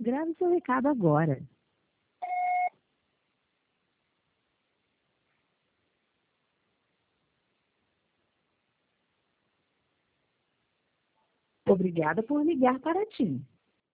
Grave seu recado agora. Obrigada por ligar para TIM.